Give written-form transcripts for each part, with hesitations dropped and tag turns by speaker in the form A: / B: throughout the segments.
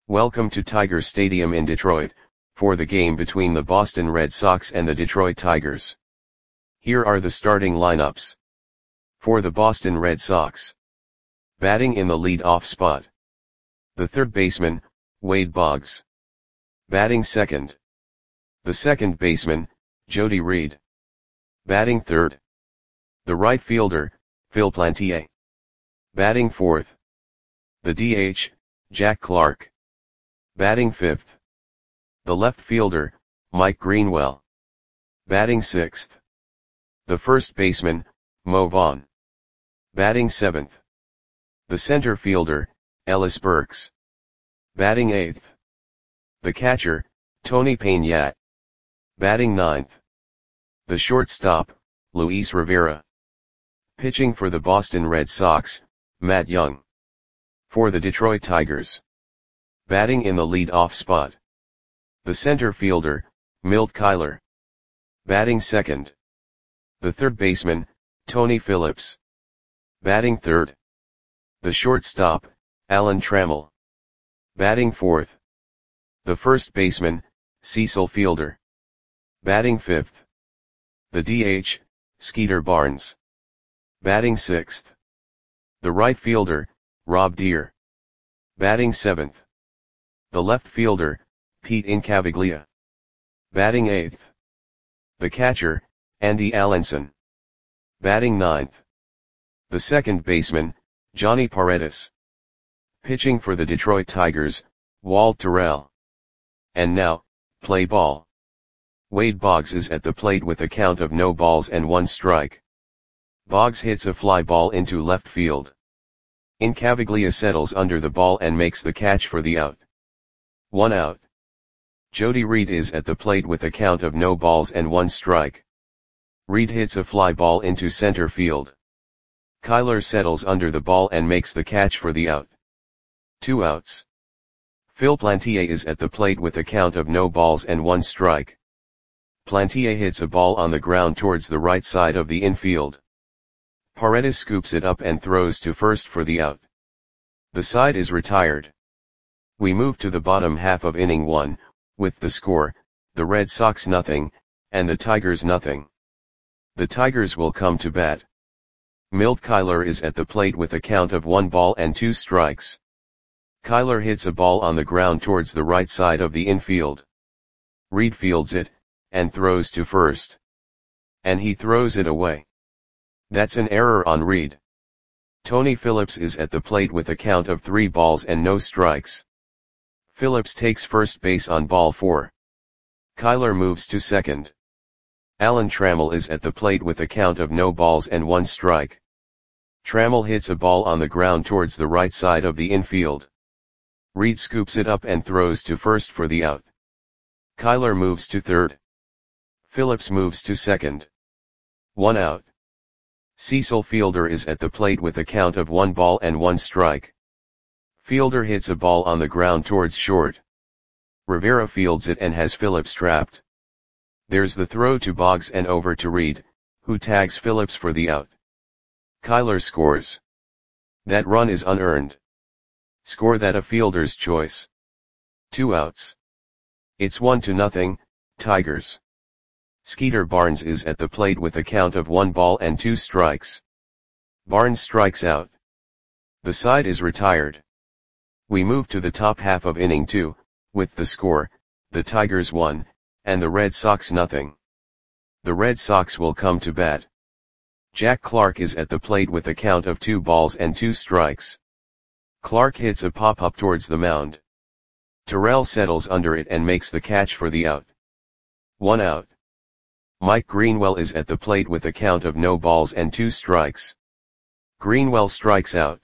A: Welcome to Tiger Stadium in Detroit, for the game between the Boston Red Sox and the Detroit Tigers. Here are the starting lineups. For the Boston Red Sox. Batting in the lead-off spot. The third baseman, Wade Boggs. Batting second. The second baseman, Jody Reed. Batting third. The right fielder, Phil Plantier. Batting fourth. The DH, Jack Clark. Batting fifth. The left fielder, Mike Greenwell. Batting sixth. The first baseman, Mo Vaughn. Batting seventh. The center fielder, Ellis Burks. Batting eighth. The catcher, Tony Peña. Batting ninth. The shortstop, Luis Rivera. Pitching for the Boston Red Sox, Matt Young. For the Detroit Tigers. Batting in the lead-off spot. The center fielder, Milt Kyler. Batting second. The third baseman, Tony Phillips. Batting third. The shortstop, Alan Trammell. Batting fourth. The first baseman, Cecil Fielder. Batting fifth. The DH, Skeeter Barnes. Batting sixth. The right fielder, Rob Deere. Batting seventh. The left fielder, Pete Incaviglia. Batting eighth. The catcher, Andy Allenson. Batting ninth. The second baseman, Johnny Paredes. Pitching for the Detroit Tigers, Walt Terrell. And now, play ball. Wade Boggs is at the plate with a count of no balls and one strike. Boggs hits a fly ball into left field. Incaviglia settles under the ball and makes the catch for the out. 1 out. Jody Reed is at the plate with a count of no balls and one strike. Reed hits a fly ball into center field. Kyler settles under the ball and makes the catch for the out. 2 outs. Phil Plantier is at the plate with a count of no balls and one strike. Plantier hits a ball on the ground towards the right side of the infield. Paredes scoops it up and throws to first for the out. The side is retired. We move to the bottom half of inning 1, with the score, the Red Sox nothing, and the Tigers nothing. The Tigers will come to bat. Milt Kyler is at the plate with a count of 1 ball and 2 strikes. Kyler hits a ball on the ground towards the right side of the infield. Reed fields it, and throws to first. And he throws it away. That's an error on Reed. Tony Phillips is at the plate with a count of 3 balls and no strikes. Phillips takes first base on ball 4. Kyler moves to second. Alan Trammell is at the plate with a count of no balls and 1 strike. Trammell hits a ball on the ground towards the right side of the infield. Reed scoops it up and throws to first for the out. Kyler moves to third. Phillips moves to second. 1 out. Cecil Fielder is at the plate with a count of 1 ball and 1 strike. Fielder hits a ball on the ground towards short. Rivera fields it and has Phillips trapped. There's the throw to Boggs and over to Reed, who tags Phillips for the out. Kyler scores. That run is unearned. Score that a fielder's choice. 2 outs. It's 1-0, Tigers. Skeeter Barnes is at the plate with a count of 1 ball and 2 strikes. Barnes strikes out. The side is retired. We move to the top half of inning 2, with the score, the Tigers 1, and the Red Sox nothing. The Red Sox will come to bat. Jack Clark is at the plate with a count of 2 balls and 2 strikes. Clark hits a pop-up towards the mound. Terrell settles under it and makes the catch for the out. 1 out. Mike Greenwell is at the plate with a count of no balls and 2 strikes. Greenwell strikes out.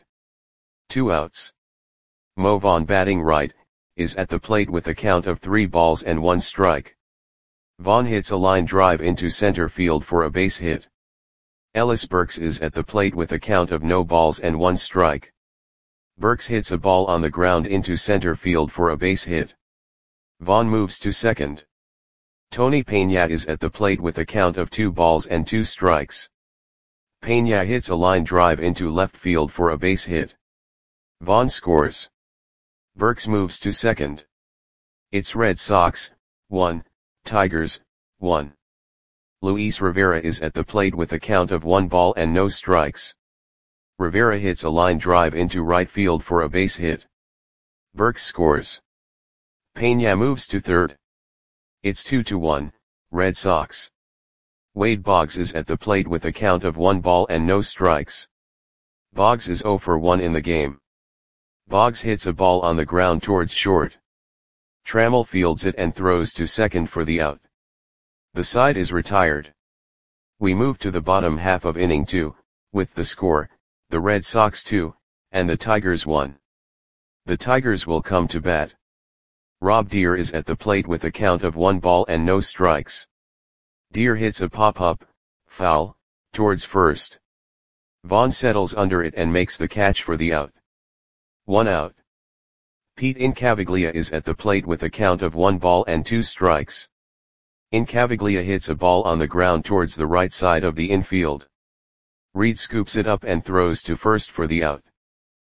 A: 2 outs. Mo Vaughn, batting right, is at the plate with a count of 3 balls and 1 strike. Vaughn hits a line drive into center field for a base hit. Ellis Burks is at the plate with a count of no balls and 1 strike. Burks hits a ball on the ground into center field for a base hit. Vaughn moves to second. Tony Peña is at the plate with a count of 2 balls and 2 strikes. Peña hits a line drive into left field for a base hit. Vaughn scores. Burks moves to second. It's Red Sox, 1, Tigers, 1. Luis Rivera is at the plate with a count of 1 ball and no strikes. Rivera hits a line drive into right field for a base hit. Burks scores. Peña moves to third. It's 2-1, Red Sox. Wade Boggs is at the plate with a count of 1 ball and no strikes. Boggs is 0 for 1 in the game. Boggs hits a ball on the ground towards short. Trammell fields it and throws to second for the out. The side is retired. We move to the bottom half of inning 2, with the score, the Red Sox 2, and the Tigers 1. The Tigers will come to bat. Rob Deer is at the plate with a count of 1 ball and no strikes. Deer hits a pop-up, foul, towards first. Vaughn settles under it and makes the catch for the out. 1 out. Pete Incaviglia is at the plate with a count of 1 ball and 2 strikes. Incaviglia hits a ball on the ground towards the right side of the infield. Reed scoops it up and throws to first for the out.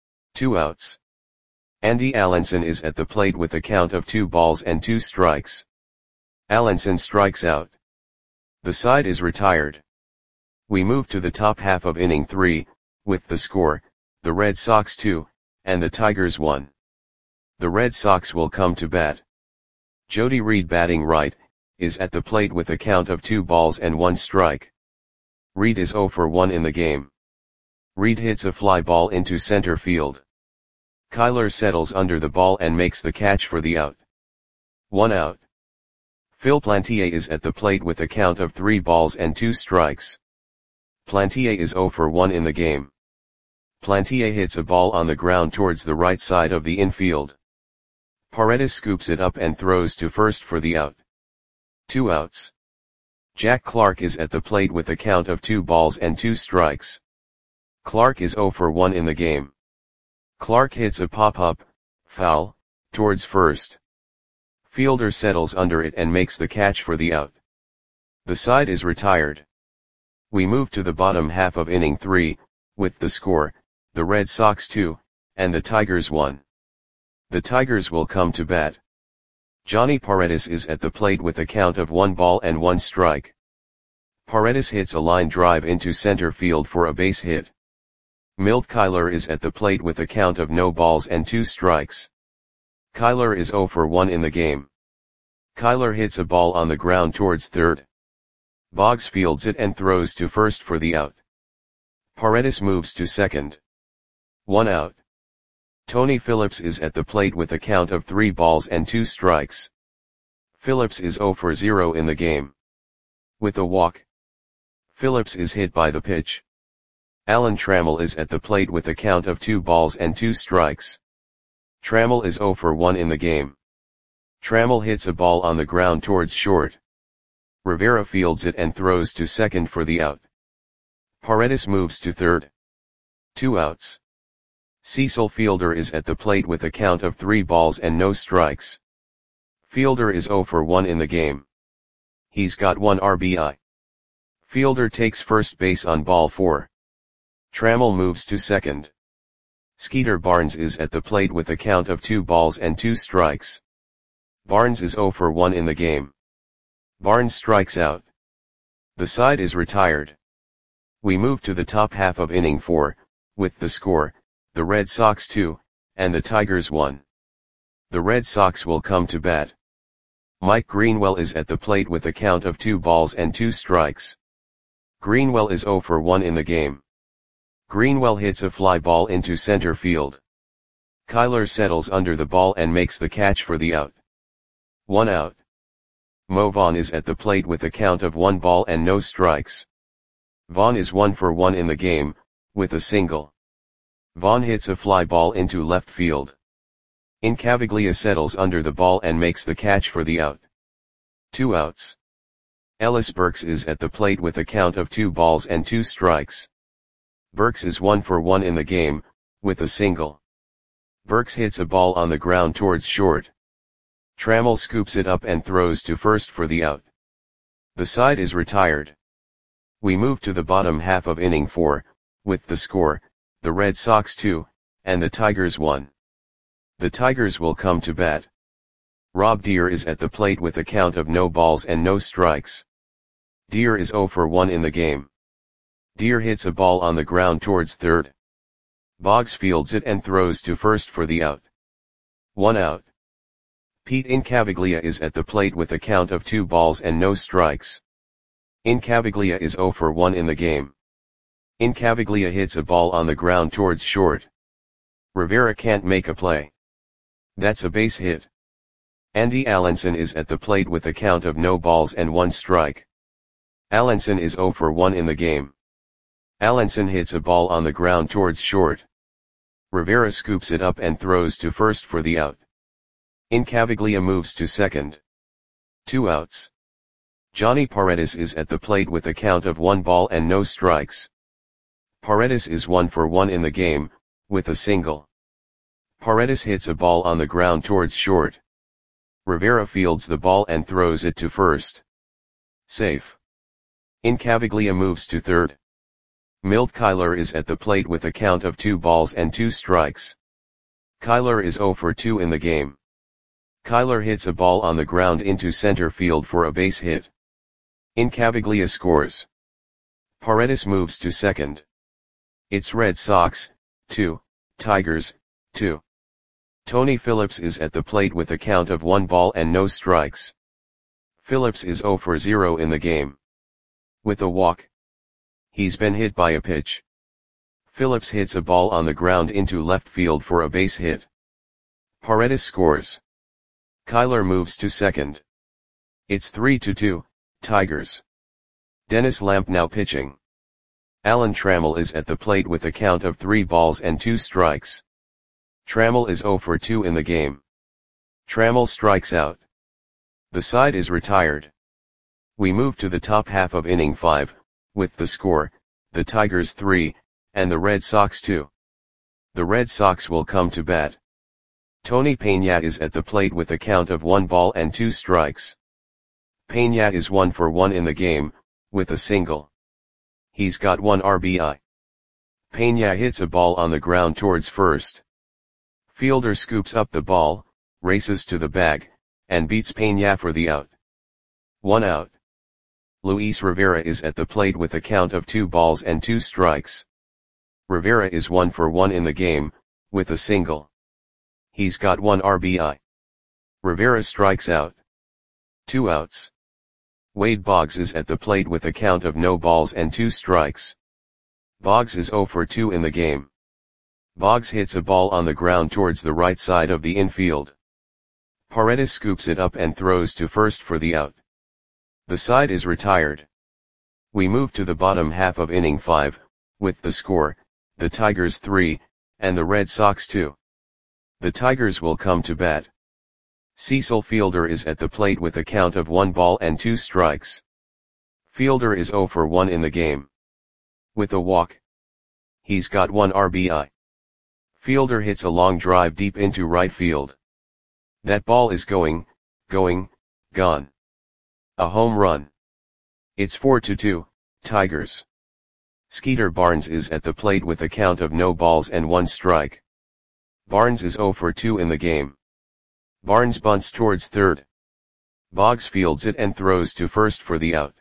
A: 2 outs. Andy Allenson is at the plate with a count of 2 balls and 2 strikes. Allenson strikes out. The side is retired. We move to the top half of inning 3, with the score, the Red Sox 2, and the Tigers 1. The Red Sox will come to bat. Jody Reed, batting right, is at the plate with a count of 2 balls and 1 strike. Reed is 0 for 1 in the game. Reed hits a fly ball into center field. Kyler settles under the ball and makes the catch for the out. 1 out. Phil Plantier is at the plate with a count of 3 balls and 2 strikes. Plantier is 0 for 1 in the game. Plantier hits a ball on the ground towards the right side of the infield. Paredes scoops it up and throws to first for the out. 2 outs. Jack Clark is at the plate with a count of 2 balls and 2 strikes. Clark is 0 for 1 in the game. Clark hits a pop-up, foul, towards first. Fielder settles under it and makes the catch for the out. The side is retired. We move to the bottom half of inning 3, with the score, the Red Sox 2, and the Tigers 1. The Tigers will come to bat. Johnny Paredes is at the plate with a count of 1 ball and 1 strike. Paredes hits a line drive into center field for a base hit. Milt Kyler is at the plate with a count of no balls and 2 strikes. Kyler is 0 for 1 in the game. Kyler hits a ball on the ground towards third. Boggs fields it and throws to first for the out. Paredes moves to second. 1 out. Tony Phillips is at the plate with a count of 3 balls and 2 strikes. Phillips is 0 for 0 in the game. With a walk. Phillips is hit by the pitch. Alan Trammell is at the plate with a count of 2 balls and 2 strikes. Trammell is 0 for 1 in the game. Trammell hits a ball on the ground towards short. Rivera fields it and throws to second for the out. Paredes moves to third. 2 outs. Cecil Fielder is at the plate with a count of 3 balls and no strikes. Fielder is 0 for 1 in the game. He's got 1 RBI. Fielder takes first base on ball 4. Trammell moves to second. Skeeter Barnes is at the plate with a count of 2 balls and 2 strikes. Barnes is 0 for 1 in the game. Barnes strikes out. The side is retired. We move to the top half of inning 4, with the score, the Red Sox 2, and the Tigers 1. The Red Sox will come to bat. Mike Greenwell is at the plate with a count of 2 balls and 2 strikes. Greenwell is 0 for 1 in the game. Greenwell hits a fly ball into center field. Kyler settles under the ball and makes the catch for the out. 1 out. Mo Vaughn is at the plate with a count of 1 ball and no strikes. Vaughn is 1 for 1 in the game, with a single. Vaughn hits a fly ball into left field. Incaviglia settles under the ball and makes the catch for the out. 2 outs. Ellis Burks is at the plate with a count of 2 balls and 2 strikes. Burks is 1 for 1 in the game, with a single. Burks hits a ball on the ground towards short. Trammell scoops it up and throws to first for the out. The side is retired. We move to the bottom half of inning 4, with the score, the Red Sox 2, and the Tigers 1. The Tigers will come to bat. Rob Deer is at the plate with a count of no balls and no strikes. Deer is 0 for 1 in the game. Deer hits a ball on the ground towards third. Boggs fields it and throws to first for the out. 1 out. Pete Incaviglia is at the plate with a count of 2 balls and no strikes. Incaviglia is 0 for 1 in the game. Incaviglia hits a ball on the ground towards short. Rivera can't make a play. That's a base hit. Andy Allenson is at the plate with a count of no balls and 1 strike. Allenson is 0 for 1 in the game. Allenson hits a ball on the ground towards short. Rivera scoops it up and throws to first for the out. Incaviglia moves to second. 2 outs. Johnny Paredes is at the plate with a count of 1 ball and no strikes. Paredes is 1 for 1 in the game, with a single. Paredes hits a ball on the ground towards short. Rivera fields the ball and throws it to first. Safe. Incaviglia moves to third. Milt Kyler is at the plate with a count of 2 balls and 2 strikes. Kyler is 0 for 2 in the game. Kyler hits a ball on the ground into center field for a base hit. Incaviglia scores. Paredes moves to second. It's Red Sox, 2, Tigers, 2. Tony Phillips is at the plate with a count of 1 ball and no strikes. Phillips is 0 for 0 in the game. With a walk. He's been hit by a pitch. Phillips hits a ball on the ground into left field for a base hit. Paredes scores. Kyler moves to second. It's 3-2, Tigers. Dennis Lamp now pitching. Alan Trammell is at the plate with a count of 3 balls and 2 strikes. Trammell is 0 for 2 in the game. Trammell strikes out. The side is retired. We move to the top half of inning 5, with the score, the Tigers 3, and the Red Sox 2. The Red Sox will come to bat. Tony Peña is at the plate with a count of 1 ball and 2 strikes. Peña is 1 for 1 in the game, with a single. He's got 1 RBI. Peña hits a ball on the ground towards first. Fielder scoops up the ball, races to the bag, and beats Peña for the out. 1 out. Luis Rivera is at the plate with a count of 2 balls and 2 strikes. Rivera is 1 for 1 in the game, with a single. He's got 1 RBI. Rivera strikes out. 2 outs. Wade Boggs is at the plate with a count of no balls and 2 strikes. Boggs is 0 for 2 in the game. Boggs hits a ball on the ground towards the right side of the infield. Paredes scoops it up and throws to first for the out. The side is retired. We move to the bottom half of inning 5, with the score, the Tigers 3, and the Red Sox 2. The Tigers will come to bat. Cecil Fielder is at the plate with a count of 1 ball and 2 strikes. Fielder is 0 for 1 in the game. With a walk. He's got 1 RBI. Fielder hits a long drive deep into right field. That ball is going, gone. A home run. It's 4-2, Tigers. Skeeter Barnes is at the plate with a count of no balls and 1 strike. Barnes is 0 for 2 in the game. Barnes bunts towards third. Boggs fields it and throws to first for the out.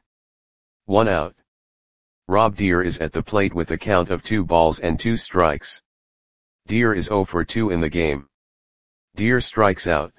A: 1 out. Rob Deer is at the plate with a count of 2 balls and 2 strikes. Deer is 0 for 2 in the game. Deer strikes out.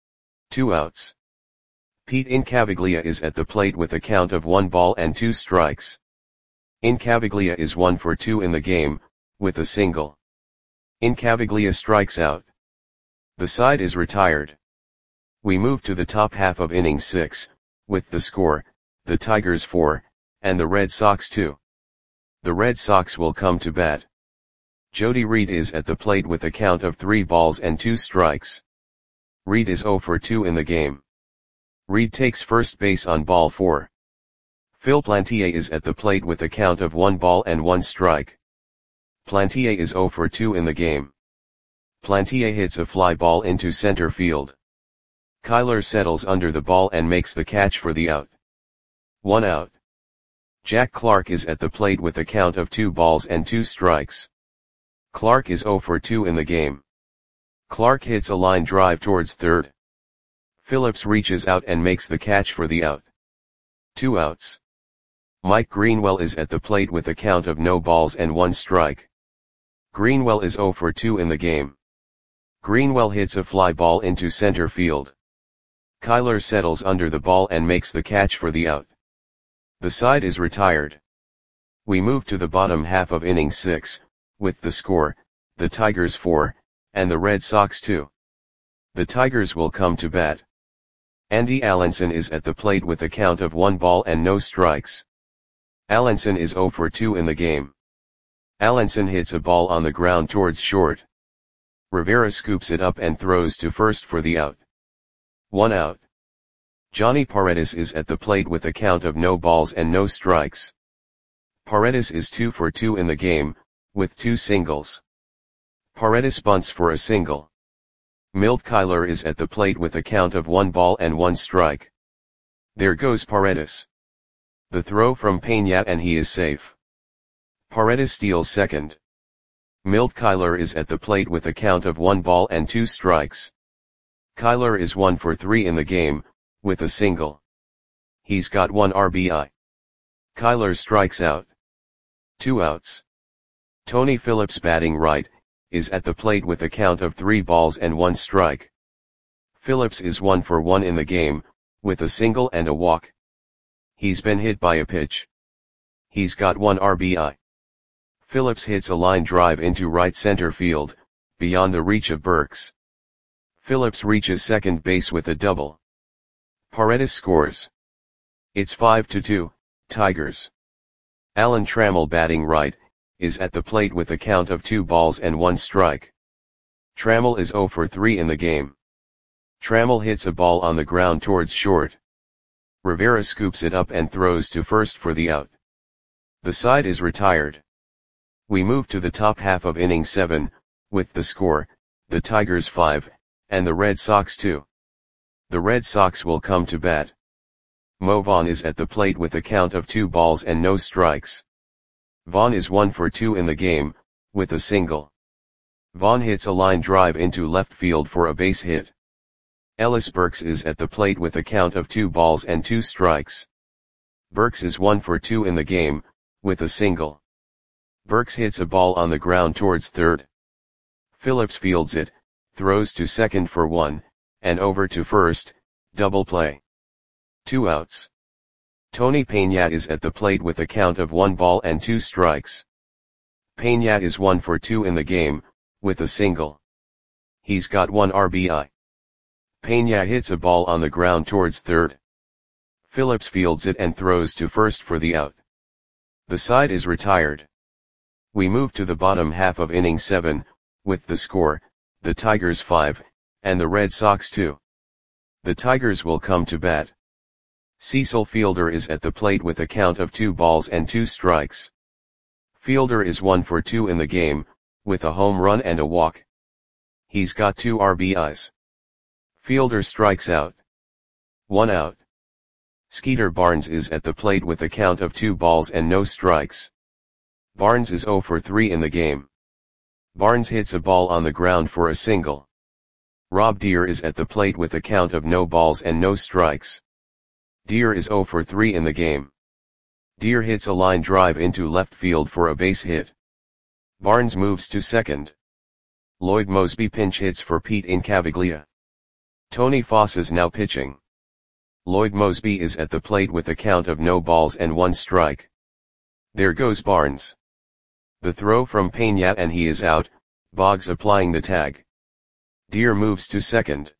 A: 2 outs. Pete Incaviglia is at the plate with a count of 1 ball and 2 strikes. Incaviglia is 1 for 2 in the game, with a single. Incaviglia strikes out. The side is retired. We move to the top half of inning 6, with the score, the Tigers 4, and the Red Sox 2. The Red Sox will come to bat. Jody Reed is at the plate with a count of 3 balls and 2 strikes. Reed is 0 for 2 in the game. Reed takes first base on ball 4. Phil Plantier is at the plate with a count of 1 ball and 1 strike. Plantier is 0 for 2 in the game. Plantier hits a fly ball into center field. Kyler settles under the ball and makes the catch for the out. 1 out. Jack Clark is at the plate with a count of 2 balls and 2 strikes. Clark is 0 for 2 in the game. Clark hits a line drive towards third. Phillips reaches out and makes the catch for the out. 2 outs. Mike Greenwell is at the plate with a count of no balls and 1 strike. Greenwell is 0 for 2 in the game. Greenwell hits a fly ball into center field. Kyler settles under the ball and makes the catch for the out. The side is retired. We move to the bottom half of inning 6, with the score, the Tigers 4, and the Red Sox 2. The Tigers will come to bat. Andy Allenson is at the plate with a count of 1 ball and no strikes. Allenson is 0 for 2 in the game. Allenson hits a ball on the ground towards short. Rivera scoops it up and throws to first for the out. 1 out. Johnny Paredes is at the plate with a count of no balls and no strikes. Paredes is 2 for 2 in the game, with 2 singles. Paredes bunts for a single. Milt Kyler is at the plate with a count of 1 ball and 1 strike. There goes Paredes. The throw from Peña and he is safe. Paredes steals second. Milt Kyler is at the plate with a count of 1 ball and 2 strikes. Kyler is 1 for 3 in the game, with a single. He's got 1 RBI. Kyler strikes out. 2 outs. Tony Phillips, batting right, is at the plate with a count of 3 balls and 1 strike. Phillips is 1 for 1 in the game, with a single and a walk. He's been hit by a pitch. He's got 1 RBI. Phillips hits a line drive into right center field, beyond the reach of Burks. Phillips reaches second base with a double. Paredes scores. It's 5-2, Tigers. Alan Trammell, batting right, is at the plate with a count of 2 balls and 1 strike. Trammell is 0 for 3 in the game. Trammell hits a ball on the ground towards short. Rivera scoops it up and throws to first for the out. The side is retired. We move to the top half of inning 7, with the score, the Tigers 5, and the Red Sox 2. The Red Sox will come to bat. Mo Vaughn is at the plate with a count of 2 balls and no strikes. Vaughn is 1 for 2 in the game, with a single. Vaughn hits a line drive into left field for a base hit. Ellis Burks is at the plate with a count of 2 balls and 2 strikes. Burks is 1 for 2 in the game, with a single. Burks hits a ball on the ground towards third. Phillips fields it, throws to second for 1, and over to first, double play. 2 outs. Tony Peña is at the plate with a count of 1 ball and 2 strikes. Peña is 1 for 2 in the game, with a single. He's got 1 RBI. Peña hits a ball on the ground towards third. Phillips fields it and throws to first for the out. The side is retired. We move to the bottom half of inning 7, with the score, the Tigers 5, and the Red Sox 2. The Tigers will come to bat. Cecil Fielder is at the plate with a count of 2 balls and 2 strikes. Fielder is 1 for 2 in the game, with a home run and a walk. He's got 2 RBIs. Fielder strikes out. 1 out. Skeeter Barnes is at the plate with a count of 2 balls and no strikes. Barnes is 0 for 3 in the game. Barnes hits a ball on the ground for a single. Rob Deere is at the plate with a count of no balls and no strikes. Deere is 0 for 3 in the game. Deere hits a line drive into left field for a base hit. Barnes moves to second. Lloyd Mosby pinch hits for Pete Incaviglia. Tony Foss is now pitching. Lloyd Mosby is at the plate with a count of no balls and 1 strike. There goes Barnes. The throw from Peña and he is out, Boggs applying the tag. Deere moves to second.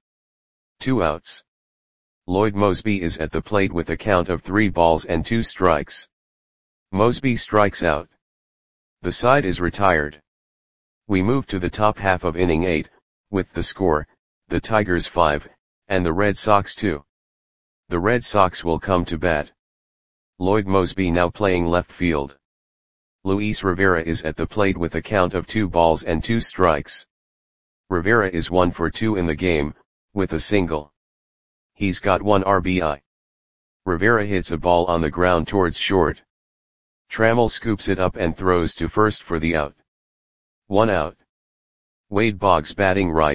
A: 2 outs. Lloyd Mosby is at the plate with a count of 3 balls and 2 strikes. Mosby strikes out. The side is retired. We move to the top half of inning 8, with the score, the Tigers 5, and the Red Sox 2. The Red Sox will come to bat. Lloyd Mosby now playing left field. Luis Rivera is at the plate with a count of 2 balls and 2 strikes. Rivera is 1 for 2 in the game, with a single. He's got 1 RBI. Rivera hits a ball on the ground towards short. Trammell scoops it up and throws to first for the out. 1 out. Wade Boggs, batting right,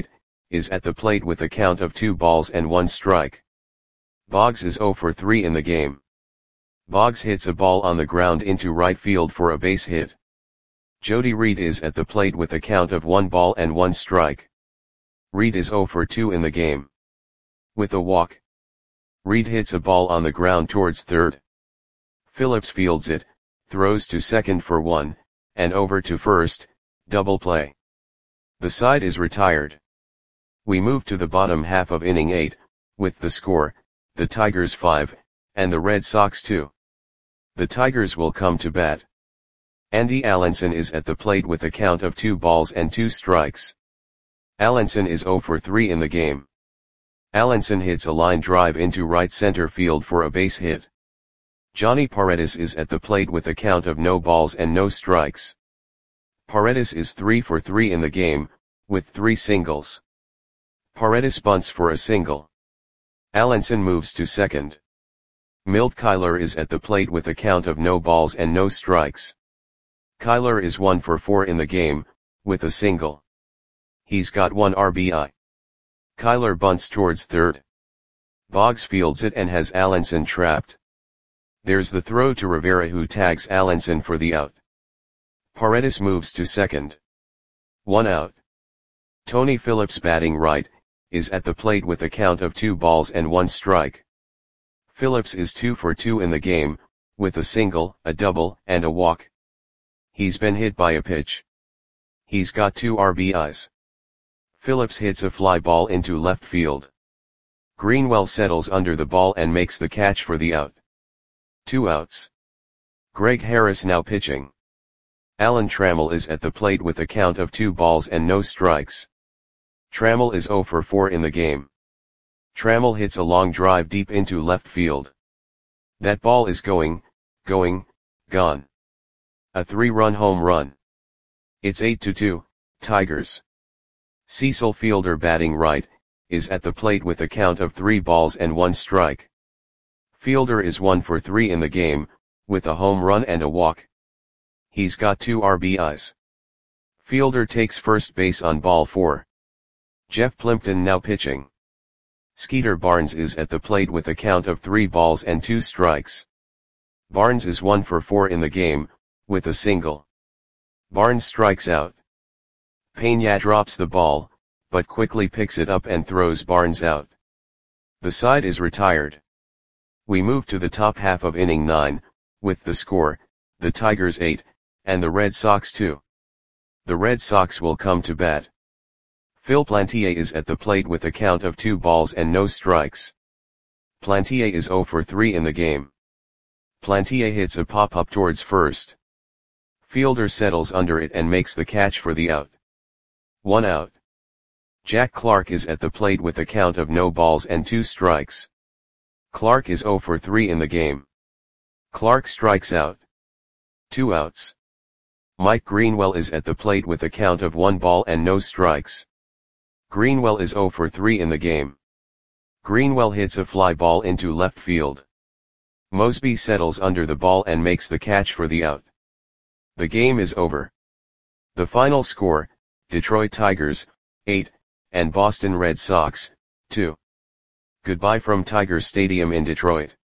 A: is at the plate with a count of 2 balls and 1 strike. Boggs is 0 for 3 in the game. Boggs hits a ball on the ground into right field for a base hit. Jody Reed is at the plate with a count of 1 ball and 1 strike. Reed is 0 for 2 in the game. With a walk, Reed hits a ball on the ground towards third. Phillips fields it, throws to second for 1, and over to first, double play. The side is retired. We move to the bottom half of inning 8, with the score, the Tigers 5, and the Red Sox 2. The Tigers will come to bat. Andy Allenson is at the plate with a count of 2 balls and 2 strikes. Allenson is 0 for 3 in the game. Allenson hits a line drive into right center field for a base hit. Johnny Paredes is at the plate with a count of no balls and no strikes. Paredes is 3 for 3 in the game, with 3 singles. Paredes bunts for a single. Allenson moves to second. Milt Kyler is at the plate with a count of no balls and no strikes. Kyler is 1 for 4 in the game, with a single. He's got 1 RBI. Kyler bunts towards third. Boggs fields it and has Allenson trapped. There's the throw to Rivera, who tags Allenson for the out. Paredes moves to second. 1 out. Tony Phillips, batting right, is at the plate with a count of 2 balls and 1 strike. Phillips is 2 for 2 in the game, with a single, a double, and a walk. He's been hit by a pitch. He's got 2 RBIs. Phillips hits a fly ball into left field. Greenwell settles under the ball and makes the catch for the out. 2 outs. Greg Harris now pitching. Alan Trammell is at the plate with a count of 2 balls and no strikes. Trammell is 0 for 4 in the game. Trammell hits a long drive deep into left field. That ball is gone. A 3-run home run. It's 8-2, Tigers. Cecil Fielder, batting right, is at the plate with a count of 3 balls and 1 strike. Fielder is 1 for 3 in the game, with a home run and a walk. He's got 2 RBIs. Fielder takes first base on ball 4. Jeff Plimpton now pitching. Skeeter Barnes is at the plate with a count of 3 balls and 2 strikes. Barnes is 1 for 4 in the game, with a single. Barnes strikes out. Peña drops the ball, but quickly picks it up and throws Barnes out. The side is retired. We move to the top half of inning 9, with the score, the Tigers 8, and the Red Sox 2. The Red Sox will come to bat. Phil Plantier is at the plate with a count of 2 balls and no strikes. Plantier is 0 for 3 in the game. Plantier hits a pop-up towards first. Fielder settles under it and makes the catch for the out. 1 out. Jack Clark is at the plate with a count of no balls and 2 strikes. Clark is 0 for 3 in the game. Clark strikes out. 2 outs. Mike Greenwell is at the plate with a count of 1 ball and no strikes. Greenwell is 0 for 3 in the game. Greenwell hits a fly ball into left field. Mosby settles under the ball and makes the catch for the out. The game is over. The final score, Detroit Tigers, 8, and Boston Red Sox, 2. Goodbye from Tiger Stadium in Detroit.